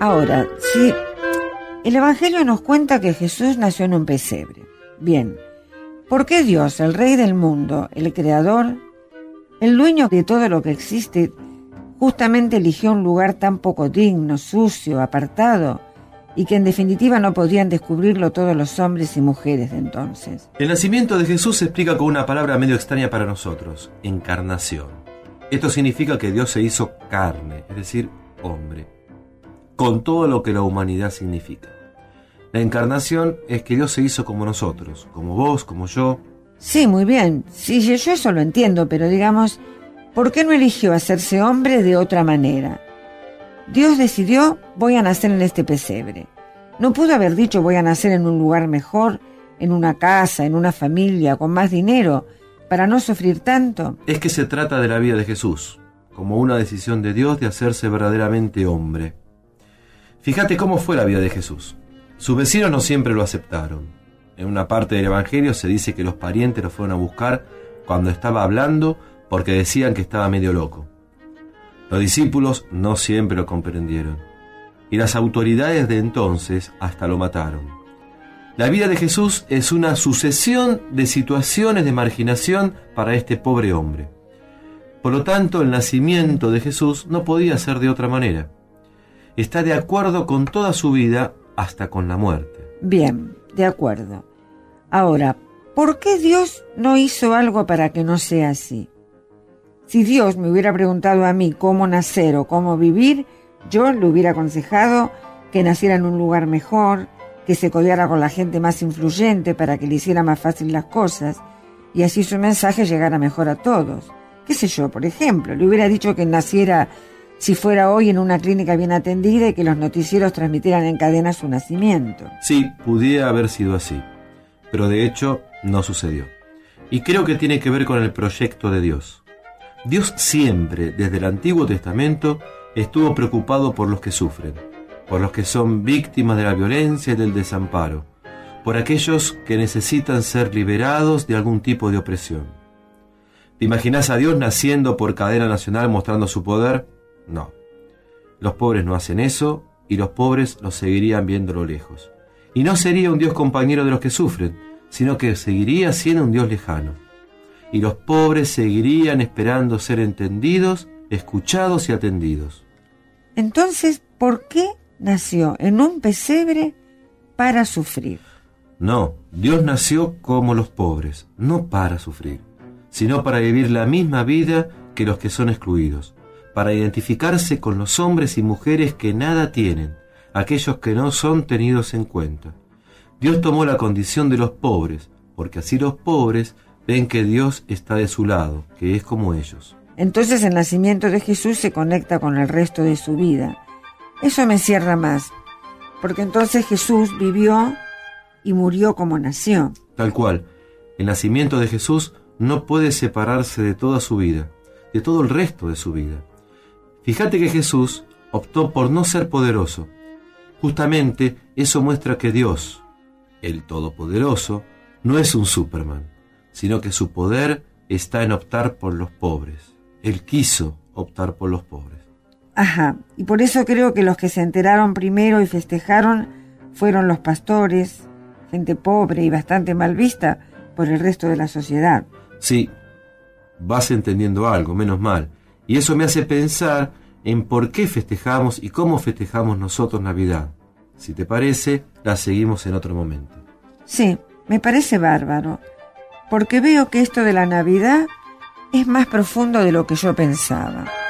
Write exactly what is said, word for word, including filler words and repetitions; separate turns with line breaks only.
Ahora, si el Evangelio nos cuenta que Jesús nació en un pesebre, bien, ¿por qué Dios, el Rey del mundo, el Creador, el dueño de todo lo que existe, justamente eligió un lugar tan poco digno, sucio, apartado, y que en definitiva no podían descubrirlo todos los hombres y mujeres de entonces?
El nacimiento de Jesús se explica con una palabra medio extraña para nosotros: encarnación. Esto significa que Dios se hizo carne, es decir, hombre, con todo lo que la humanidad significa. La encarnación es que Dios se hizo como nosotros, como vos, como yo.
Sí, muy bien, sí, yo eso lo entiendo, pero digamos, ¿por qué no eligió hacerse hombre de otra manera? Dios decidió, voy a nacer en este pesebre. No pudo haber dicho, voy a nacer en un lugar mejor, en una casa, en una familia, con más dinero, para no sufrir tanto.
Es que se trata de la vida de Jesús, como una decisión de Dios de hacerse verdaderamente hombre. Fíjate cómo fue la vida de Jesús. Sus vecinos no siempre lo aceptaron. En una parte del Evangelio se dice que los parientes lo fueron a buscar cuando estaba hablando porque decían que estaba medio loco. Los discípulos no siempre lo comprendieron, y las autoridades de entonces hasta lo mataron. La vida de Jesús es una sucesión de situaciones de marginación para este pobre hombre. Por lo tanto, el nacimiento de Jesús no podía ser de otra manera. Está de acuerdo con toda su vida hasta con la muerte.
Bien, de acuerdo. Ahora, ¿por qué Dios no hizo algo para que no sea así? Si Dios me hubiera preguntado a mí cómo nacer o cómo vivir, yo le hubiera aconsejado que naciera en un lugar mejor, que se codeara con la gente más influyente para que le hiciera más fácil las cosas, y así su mensaje llegara mejor a todos. ¿Qué sé yo, por ejemplo? Le hubiera dicho que naciera, si fuera hoy, en una clínica bien atendida y que los noticieros transmitieran en cadena su nacimiento.
Sí, pudiera haber sido así, pero de hecho no sucedió. Y creo que tiene que ver con el proyecto de Dios. Dios siempre, desde el Antiguo Testamento, estuvo preocupado por los que sufren, por los que son víctimas de la violencia y del desamparo, por aquellos que necesitan ser liberados de algún tipo de opresión. ¿Te imaginas a Dios naciendo por cadena nacional mostrando su poder? No. Los pobres no hacen eso y los pobres los seguirían viéndolo lejos. Y no sería un Dios compañero de los que sufren, sino que seguiría siendo un Dios lejano. Y los pobres seguirían esperando ser entendidos, escuchados y atendidos.
Entonces, ¿por qué nació en un pesebre para sufrir?
No, Dios nació como los pobres, no para sufrir, sino para vivir la misma vida que los que son excluidos, para identificarse con los hombres y mujeres que nada tienen, aquellos que no son tenidos en cuenta. Dios tomó la condición de los pobres, porque así los pobres ven que Dios está de su lado, que es como ellos.
Entonces el nacimiento de Jesús se conecta con el resto de su vida. Eso me cierra más, porque entonces Jesús vivió y murió como nació.
Tal cual, el nacimiento de Jesús no puede separarse de toda su vida, de todo el resto de su vida. Fíjate que Jesús optó por no ser poderoso. Justamente eso muestra que Dios, el Todopoderoso, no es un Superman, sino que su poder está en optar por los pobres. Él quiso optar por los pobres.
Ajá, y por eso creo que los que se enteraron primero y festejaron fueron los pastores, gente pobre y bastante mal vista por el resto de la sociedad.
Sí, vas entendiendo algo, menos mal. Y eso me hace pensar en por qué festejamos y cómo festejamos nosotros Navidad. Si te parece, la seguimos en otro momento.
Sí, me parece bárbaro, porque veo que esto de la Navidad es más profundo de lo que yo pensaba.